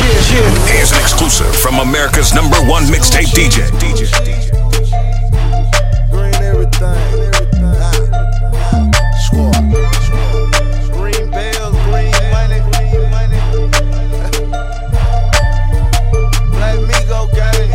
Here's an exclusive from America's #1 mixtape DJ. Green everything. Squad. Green bells, green money. Black Migo gang.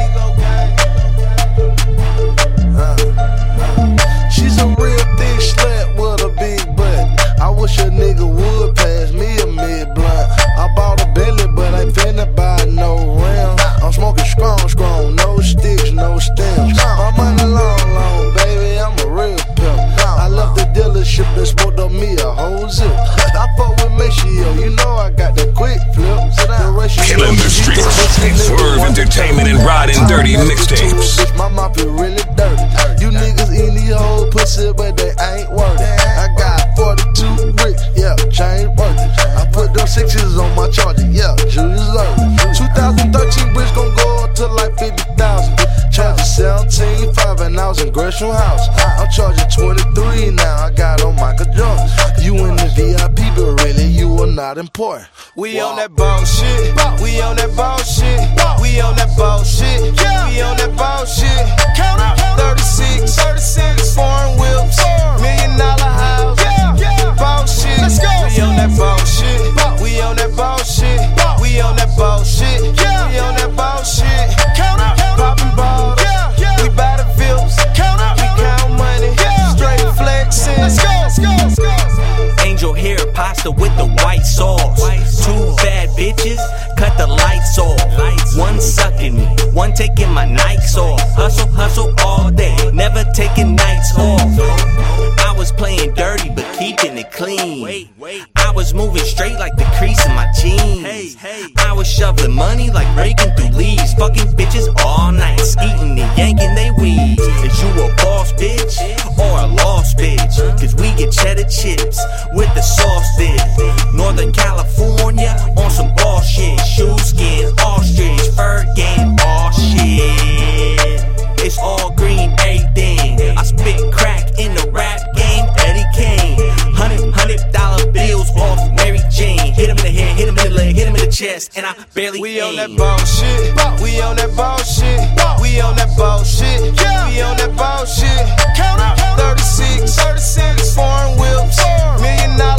She's a real thick slut with a big butt. I wish a nigga would pass me a mid blunt. I bought a Bentley, but I ain't finna buy no rim. I'm smoking strong, no sticks, no stems. My money long, baby, I'm a real pimp. I left the dealership and smoked on me a whole zip. I fuck with Maceo, you know I got that quick flip. Killing the streets. Swerve Entertainment and Riding Dirty mixtapes. My mouth is really dirty. You niggas eating these whole pussy, but they ain't worth it. I got 42 bricks, yeah, chain worth it. I put them 6s on my charger, yeah, you deserve it. 2013 bricks gon' go up to like 50,000. Charging 17.5 and I was in Gresham House. I'm charging 23 now, I got on Michael Jordan. You in the VIP, but really you are not important. We on that bullshit, we on that bullshit, we on that bullshit, we on that bullshit. Count up 36, foreign whips, $1 million house, bullshit. Let's go. We on that bullshit, we on that bullshit, we on that bullshit, we on that bullshit. Count up, popping balls, we buy the Vips, we count money, straight flexing. Let's go. Angel hair pasta with the white sauce. Two bad bitches, cut the lights off. One sucking me, one taking my Nikes off. Hustle all day, never taking nights off. I was playing dirty but keeping it clean. I was moving straight like the crease in my jeans. I was shoveling money like raking through leaves. Fucking bitches all night, eating and yanking they weeds. Is you a boss bitch or a lost bitch? Cause we get cheddar chips with the sauce dip. Northern California on some all shit. Shoe skin, ostrich, fur game, all shit. It's all green, everything. I spit crack in the rap game, Eddie Kane. $100 bills off Mary Jane. Hit him in the head, hit him in the leg, hit him in the chest, and I barely We aim. on that bullshit, we on that bullshit, we on that bullshit, we on that bullshit. Count up 36, foreign whips, $1 million